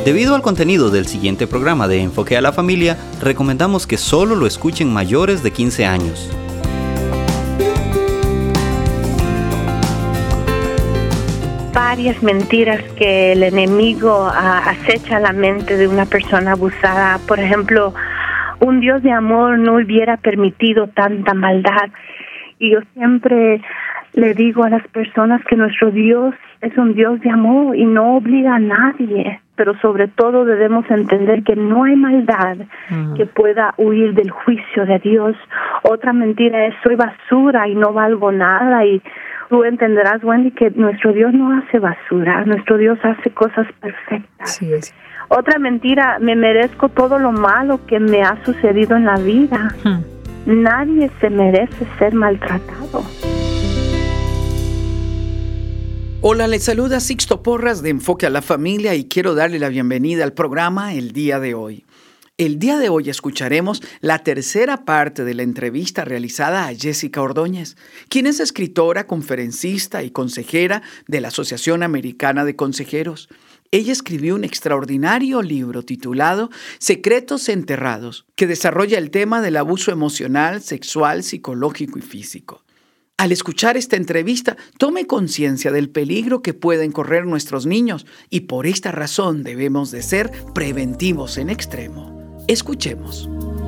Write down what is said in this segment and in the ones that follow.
Debido al contenido del siguiente programa de Enfoque a la Familia, recomendamos que solo lo escuchen mayores de 15 años. Varias mentiras que el enemigo acecha la mente de una persona abusada. Por ejemplo, un Dios de amor no hubiera permitido tanta maldad. Y yo siempre le digo a las personas que nuestro Dios es un Dios de amor y no obliga a nadie, pero sobre todo debemos entender que no hay maldad que pueda huir del juicio de Dios. Otra mentira es: soy basura y no valgo nada. Y tú entenderás, Wendy, que nuestro Dios no hace basura, nuestro Dios hace cosas perfectas. Sí, es. Otra mentira: me merezco todo lo malo que me ha sucedido en la vida. Nadie se merece ser maltratado. Hola, les saluda Sixto Porras de Enfoque a la Familia y quiero darle la bienvenida al programa el día de hoy. El día de hoy escucharemos la tercera parte de la entrevista realizada a Jessica Ordóñez, quien es escritora, conferencista y consejera de la Asociación Americana de Consejeros. Ella escribió un extraordinario libro titulado Secretos Enterrados, que desarrolla el tema del abuso emocional, sexual, psicológico y físico. Al escuchar esta entrevista, tome conciencia del peligro que pueden correr nuestros niños y por esta razón debemos de ser preventivos en extremo. Escuchemos.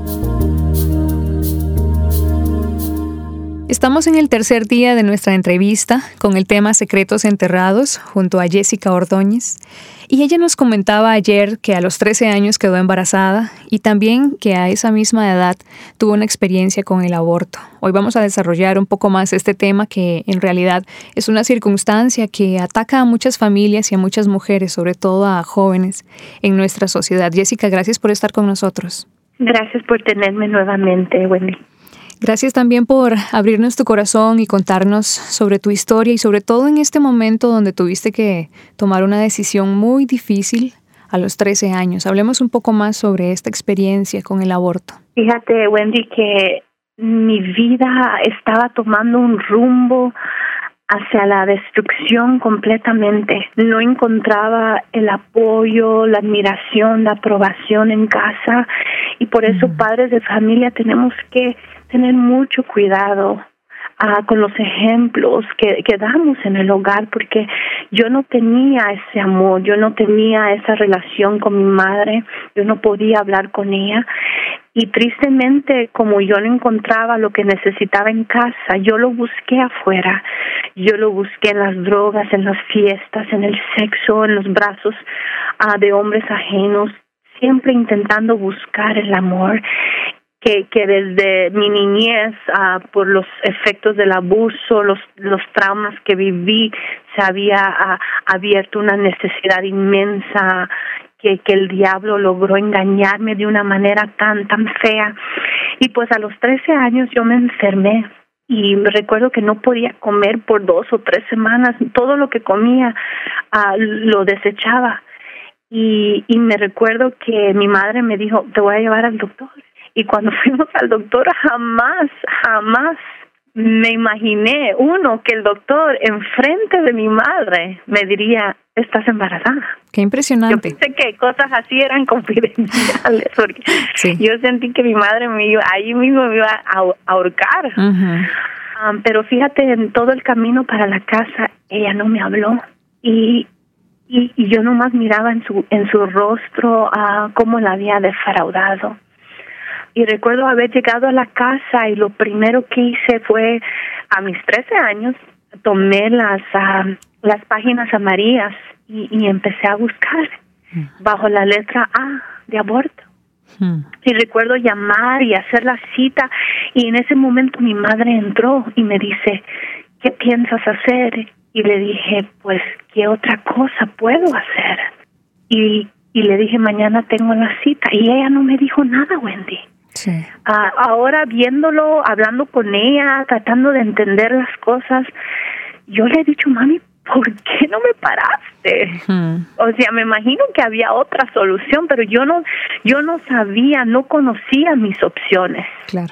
Estamos en el tercer día de nuestra entrevista con el tema Secretos Enterrados junto a Jessica Ordóñez. Y ella nos comentaba ayer que a los 13 años quedó embarazada y también que a esa misma edad tuvo una experiencia con el aborto. Hoy vamos a desarrollar un poco más este tema que en realidad es una circunstancia que ataca a muchas familias y a muchas mujeres, sobre todo a jóvenes en nuestra sociedad. Jessica, gracias por estar con nosotros. Gracias por tenerme nuevamente, Wendy. Gracias también por abrirnos tu corazón y contarnos sobre tu historia y sobre todo en este momento donde tuviste que tomar una decisión muy difícil a los 13 años. Hablemos un poco más sobre esta experiencia con el aborto. Fíjate, Wendy, que mi vida estaba tomando un rumbo hacia la destrucción completamente. No encontraba el apoyo, la admiración, la aprobación en casa y por eso padres de familia tenemos que tener mucho cuidado con los ejemplos que damos en el hogar, porque yo no tenía ese amor, yo no tenía esa relación con mi madre, yo no podía hablar con ella y tristemente como yo no encontraba lo que necesitaba en casa, yo lo busqué afuera, yo lo busqué en las drogas, en las fiestas, en el sexo, en los brazos de hombres ajenos, siempre intentando buscar el amor. Que desde mi niñez, por los efectos del abuso, los traumas que viví, se había abierto una necesidad inmensa que el diablo logró engañarme de una manera tan fea. Y pues a los 13 años yo me enfermé y recuerdo que no podía comer por 2 o 3 semanas. Todo lo que comía lo desechaba. Y me recuerdo que mi madre me dijo, te voy a llevar al doctor. Y cuando fuimos al doctor, jamás me imaginé, que el doctor enfrente de mi madre me diría, estás embarazada. Qué impresionante. Yo pensé que cosas así eran confidenciales, porque sí. Yo sentí que mi madre ahí mismo me iba a ahorcar. Pero fíjate, en todo el camino para la casa, ella no me habló. Y yo nomás miraba en su rostro cómo la había defraudado. Y recuerdo haber llegado a la casa y lo primero que hice fue, a mis 13 años, tomé las páginas amarillas y empecé a buscar bajo la letra A de aborto. Y recuerdo llamar y hacer la cita y en ese momento mi madre entró y me dice, ¿qué piensas hacer? Y le dije, pues, ¿qué otra cosa puedo hacer? Y le dije, mañana tengo la cita. Y ella no me dijo nada, Wendy. Sí. Ahora viéndolo, hablando con ella, tratando de entender las cosas, yo le he dicho, mami, ¿por qué no me paraste? O sea, me imagino que había otra solución, pero yo no sabía, no conocía mis opciones. Claro.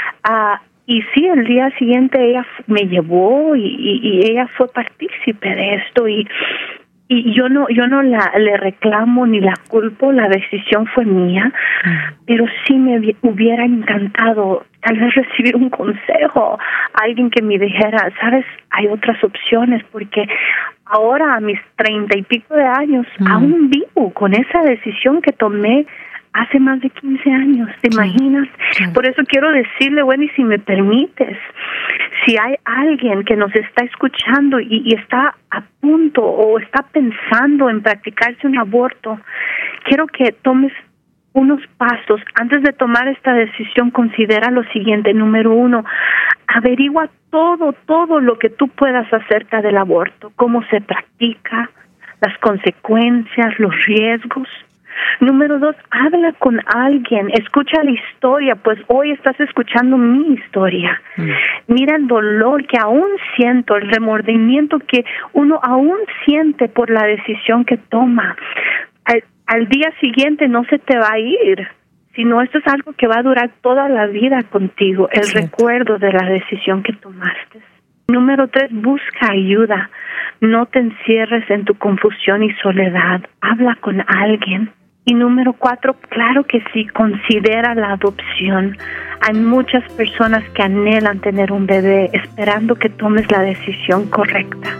Y sí, el día siguiente ella me llevó y ella fue partícipe de esto y Y yo no le reclamo ni la culpo, la decisión fue mía, pero sí me hubiera encantado tal vez recibir un consejo, alguien que me dijera, sabes, hay otras opciones, porque ahora a mis 30 y pico de años aún vivo con esa decisión que tomé hace más de 15 años, ¿te imaginas? Por eso quiero decirle, Wendy, si me permites, si hay alguien que nos está escuchando y está a punto o está pensando en practicarse un aborto, quiero que tomes unos pasos. Antes de tomar esta decisión, considera lo siguiente. Número 1, averigua todo lo que tú puedas acerca del aborto, cómo se practica, las consecuencias, los riesgos. Número 2, habla con alguien, escucha la historia, pues hoy estás escuchando mi historia. Mira el dolor que aún siento, el remordimiento que uno aún siente por la decisión que toma. Al día siguiente no se te va a ir, sino esto es algo que va a durar toda la vida contigo, el recuerdo de la decisión que tomaste. Número 3, busca ayuda. No te encierres en tu confusión y soledad. Habla con alguien. Y número 4, claro que sí, considera la adopción. Hay muchas personas que anhelan tener un bebé, esperando que tomes la decisión correcta.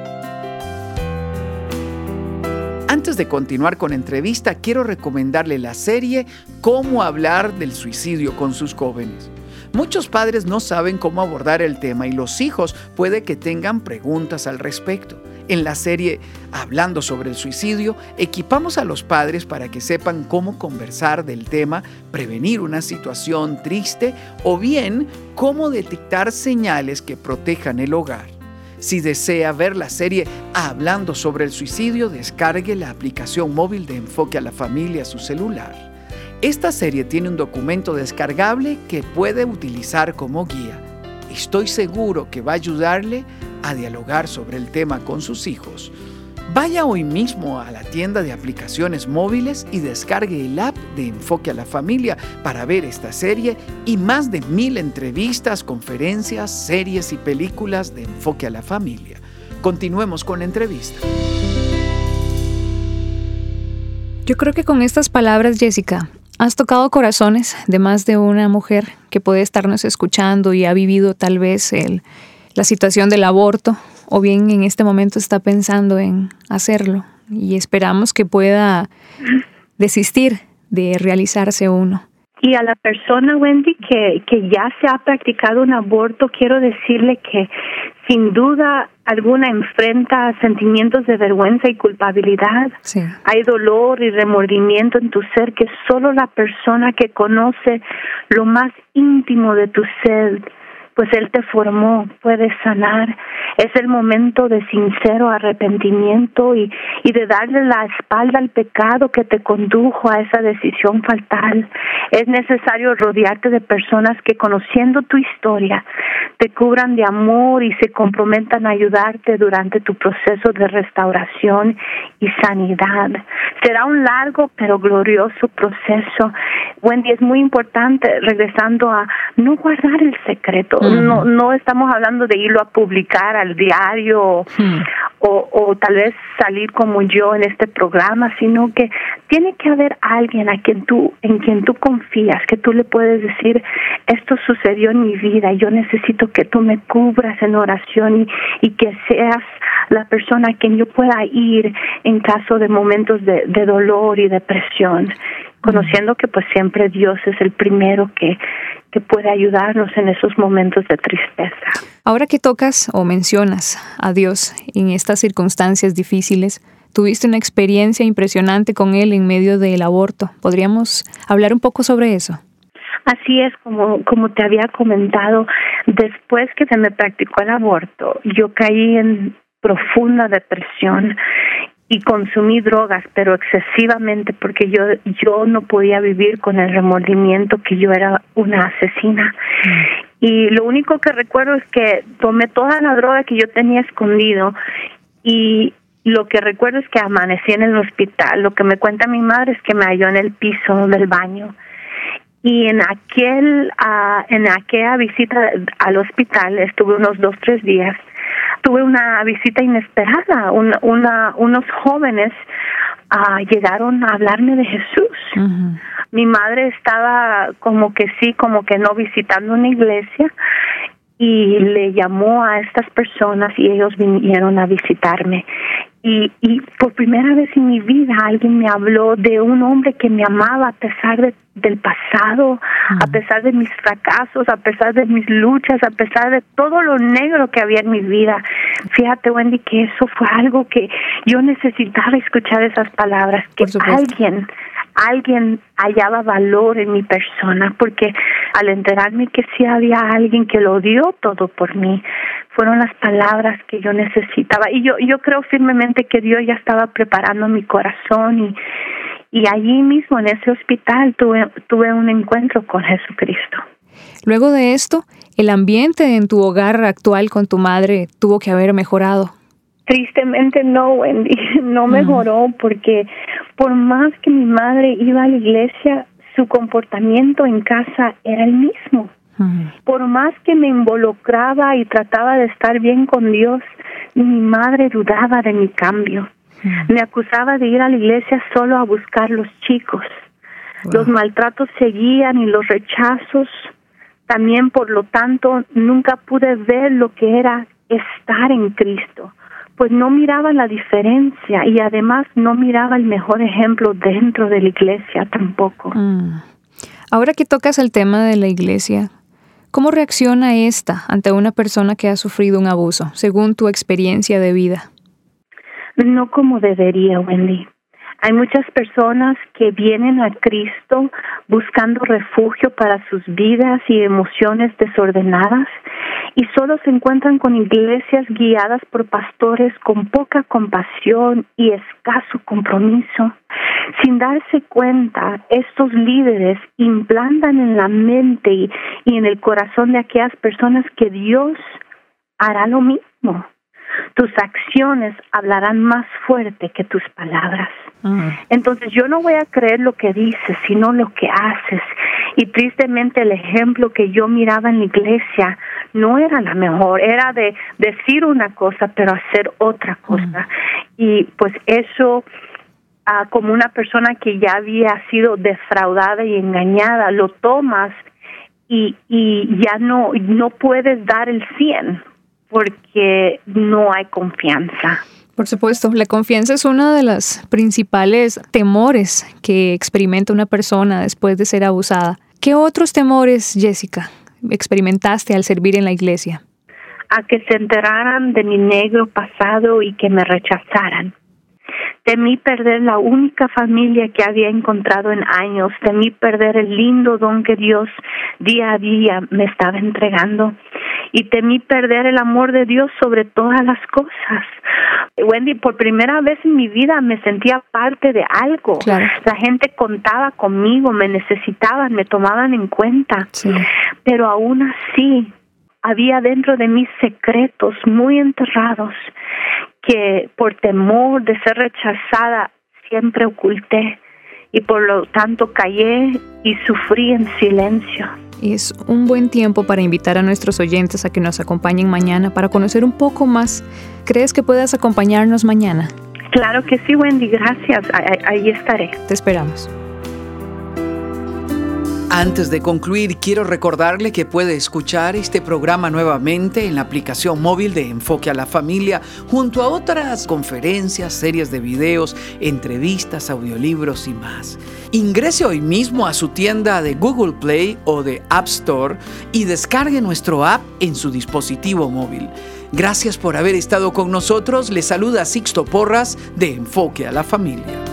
Antes de continuar con la entrevista, quiero recomendarle la serie Cómo hablar del suicidio con sus jóvenes. Muchos padres no saben cómo abordar el tema y los hijos puede que tengan preguntas al respecto. En la serie Hablando sobre el suicidio, equipamos a los padres para que sepan cómo conversar del tema, prevenir una situación triste o bien cómo detectar señales que protejan el hogar. Si desea ver la serie Hablando sobre el suicidio, descargue la aplicación móvil de Enfoque a la Familia a su celular. Esta serie tiene un documento descargable que puede utilizar como guía. Estoy seguro que va a ayudarle a dialogar sobre el tema con sus hijos. Vaya hoy mismo a la tienda de aplicaciones móviles y descargue el app de Enfoque a la Familia para ver esta serie y más de 1000 entrevistas, conferencias, series y películas de Enfoque a la Familia. Continuemos con la entrevista. Yo creo que con estas palabras, Jessica, has tocado corazones de más de una mujer que puede estarnos escuchando y ha vivido tal vez la situación del aborto, o bien en este momento está pensando en hacerlo y esperamos que pueda desistir de realizarse uno. Y a la persona, Wendy, que ya se ha practicado un aborto, quiero decirle que sin duda alguna enfrenta sentimientos de vergüenza y culpabilidad. Sí. Hay dolor y remordimiento en tu ser que solo la persona que conoce lo más íntimo de tu ser, pues Él te formó, puede sanar. Es el momento de sincero arrepentimiento y de darle la espalda al pecado que te condujo a esa decisión fatal. Es necesario rodearte de personas que, conociendo tu historia, te cubran de amor y se comprometan a ayudarte durante tu proceso de restauración y sanidad. Será un largo pero glorioso proceso. Wendy, es muy importante, regresando a no guardar el secreto. No estamos hablando de irlo a publicar al diario o tal vez salir como yo en este programa, sino que tiene que haber alguien en quien tú confías, que tú le puedes decir, esto sucedió en mi vida, yo necesito que tú me cubras en oración y que seas la persona a quien yo pueda ir en caso de momentos de dolor y depresión, conociendo que pues siempre Dios es el primero que puede ayudarnos en esos momentos de tristeza. Ahora que tocas o mencionas a Dios en estas circunstancias difíciles, tuviste una experiencia impresionante con Él en medio del aborto. ¿Podríamos hablar un poco sobre eso? Así es, como te había comentado, después que se me practicó el aborto, yo caí en profunda depresión y consumí drogas, pero excesivamente, porque yo no podía vivir con el remordimiento que yo era una asesina. Y lo único que recuerdo es que tomé toda la droga que yo tenía escondido y lo que recuerdo es que amanecí en el hospital. Lo que me cuenta mi madre es que me halló en el piso del baño. Y en aquella visita al hospital estuve unos 2-3 días. tuve una visita inesperada. Unos jóvenes llegaron a hablarme de Jesús. Uh-huh. Mi madre estaba como que sí, como que no, visitando una iglesia, y le llamó a estas personas y ellos vinieron a visitarme. Y por primera vez en mi vida alguien me habló de un hombre que me amaba a pesar del pasado, a pesar de mis fracasos, a pesar de mis luchas, a pesar de todo lo negro que había en mi vida. Fíjate, Wendy, que eso fue algo que yo necesitaba escuchar, esas palabras, que alguien hallaba valor en mi persona, porque al enterarme que sí había alguien que lo dio todo por mí, fueron las palabras que yo necesitaba. Y yo creo firmemente que Dios ya estaba preparando mi corazón, y allí mismo en ese hospital tuve un encuentro con Jesucristo. Luego de esto, el ambiente en tu hogar actual con tu madre tuvo que haber mejorado. Tristemente no, Wendy, no mejoró, porque por más que mi madre iba a la iglesia, su comportamiento en casa era el mismo. Por más que me involucraba y trataba de estar bien con Dios, mi madre dudaba de mi cambio. Me acusaba de ir a la iglesia solo a buscar los chicos. Los maltratos seguían y los rechazos también. Por lo tanto, nunca pude ver lo que era estar en Cristo, pues no miraba la diferencia, y además no miraba el mejor ejemplo dentro de la iglesia tampoco. Ahora que tocas el tema de la iglesia, ¿cómo reacciona esta ante una persona que ha sufrido un abuso, según tu experiencia de vida? No como debería, Wendy. Hay muchas personas que vienen a Cristo buscando refugio para sus vidas y emociones desordenadas, y solo se encuentran con iglesias guiadas por pastores con poca compasión y escaso compromiso. Sin darse cuenta, estos líderes implantan en la mente y en el corazón de aquellas personas que Dios hará lo mismo. Tus acciones hablarán más fuerte que tus palabras. Entonces yo no voy a creer lo que dices, sino lo que haces. Y tristemente el ejemplo que yo miraba en la iglesia no era la mejor, era de decir una cosa pero hacer otra cosa. Y pues eso, como una persona que ya había sido defraudada y engañada, lo tomas y ya no puedes dar el 100%. Porque no hay confianza. Por supuesto, la confianza es uno de los principales temores que experimenta una persona después de ser abusada. ¿Qué otros temores, Jessica, experimentaste al servir en la iglesia? A que se enteraran de mi negro pasado y que me rechazaran. Temí perder la única familia que había encontrado en años. Temí perder el lindo don que Dios día a día me estaba entregando. Y temí perder el amor de Dios sobre todas las cosas. Wendy, por primera vez en mi vida me sentía parte de algo. Claro. La gente contaba conmigo, me necesitaban, me tomaban en cuenta. Sí. Pero aún así, había dentro de mí secretos muy enterrados que por temor de ser rechazada siempre oculté, y por lo tanto callé y sufrí en silencio. Es un buen tiempo para invitar a nuestros oyentes a que nos acompañen mañana para conocer un poco más. ¿Crees que puedas acompañarnos mañana? Claro que sí, Wendy, gracias. Ahí estaré. Te esperamos. Antes de concluir, quiero recordarle que puede escuchar este programa nuevamente en la aplicación móvil de Enfoque a la Familia, junto a otras conferencias, series de videos, entrevistas, audiolibros y más. Ingrese hoy mismo a su tienda de Google Play o de App Store y descargue nuestro app en su dispositivo móvil. Gracias por haber estado con nosotros. Les saluda Sixto Porras de Enfoque a la Familia.